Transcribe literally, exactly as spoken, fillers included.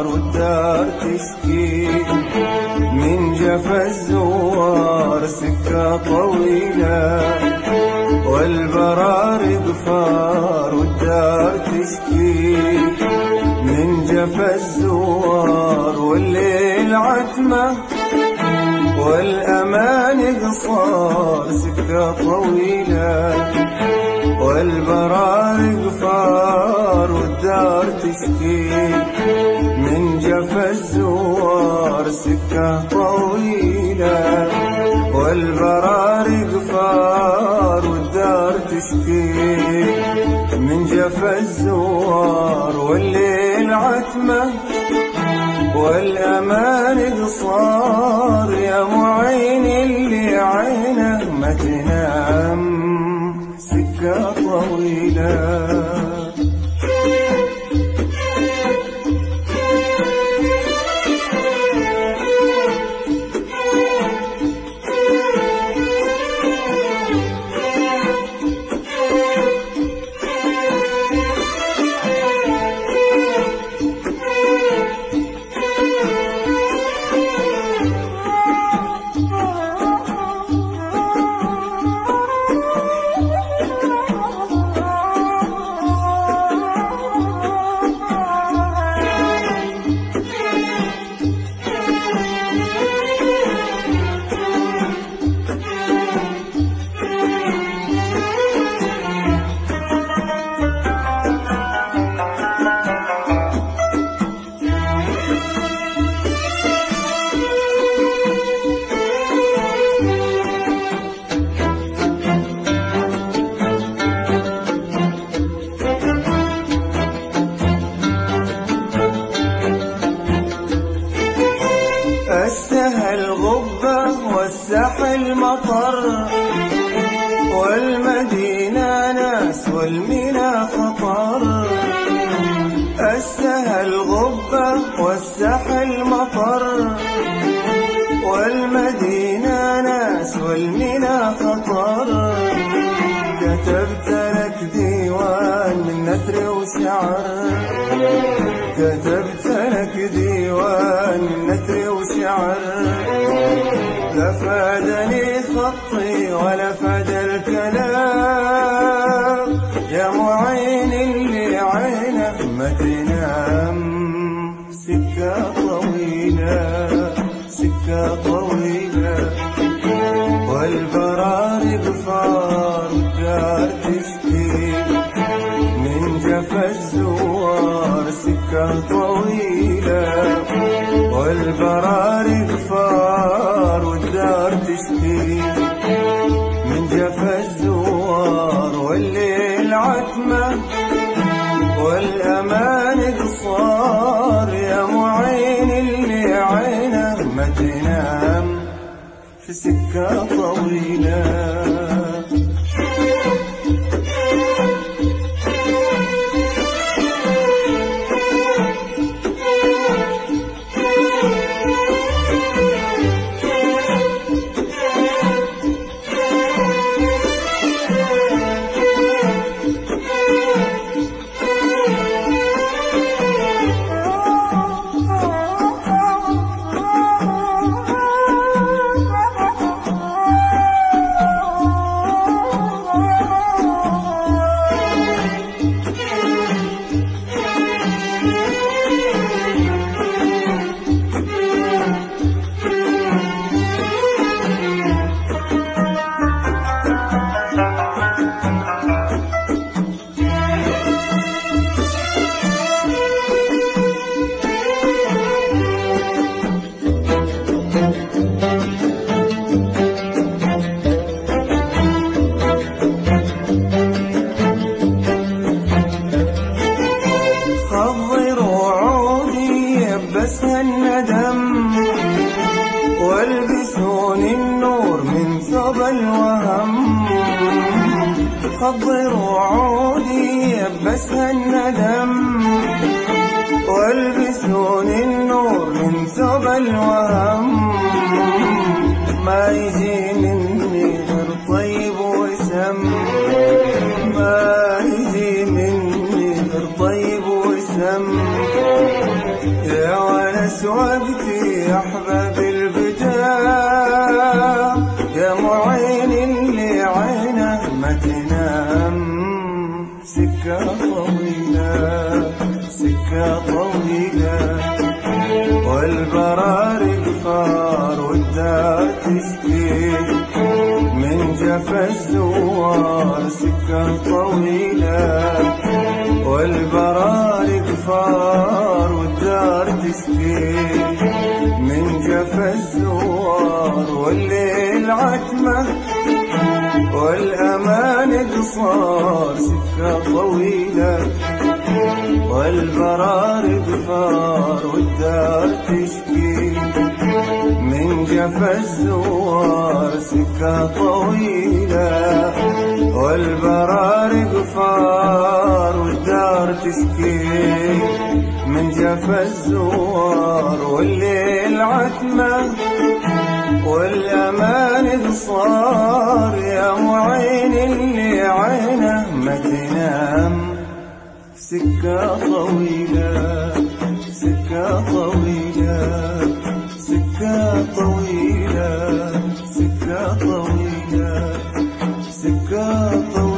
والدار تشكي من جفا الزوار سكة طويلة والبرار غفار والدار تشكي من جفا الزوار والليل عتمة والأمان قصار سكة طويلة والبرار غفار والدار تشكي من جفا الزوار سكة طويلة والبرار غفار والدار تشكي من جفا الزوار والليل عتمة والأمان قصار يا معين اللي عينه ما تنام سكة طويلة. السهل غبة والساحل مطر والمدينة ناس والمنى خطر. السهل غبة والساحل مطر والمدينة ناس والمنى خطر. كتبت لك ديوان من نثر وشعر كتبت لك ديوان من نثر وشعر. لا فادني خطي ولا فاد الكلام يا معين اللي عينه ما تنام سكة طويلة سكة طويلة والبرار غفار والدار تشكي من جفا الزوار سكة طويلة والبرار غفار والدار تشكي من جفا الزوار والليل عتمة والأمان قصار يا معين اللي عينه ما تنام في سكة طويلة. يبسها الندم والبسون النور من ثوب الوهم. خضروا عودي يبسها الندم والبسون النور من ثوب الوهم. ما يجي مني غير طيب وسم ما يجي مني غير طيب وسم. يا ونس وقتي يا أحباب البدام، يا معين اللي عينه ما تنام. سكة طويلة سكة طويلة والبرارق فار والدار تشكي من جفا الزوار. سكة طويلة والبرارق فار والدار تشكي من جفا الزوار. والليل عتمة والأمان قصار. سكة طويلة والبرارق فار والدار تشكي من جفا الزوار. سكة طويلة والبرارق فار والدار تشكي من جفا الزوار. والليل عتمة والأمان قصار، يا معين اللي عينه ما تنام. سكة طويلة سكة طويلة سكة طويلة سكة طويلة سكة طويلة.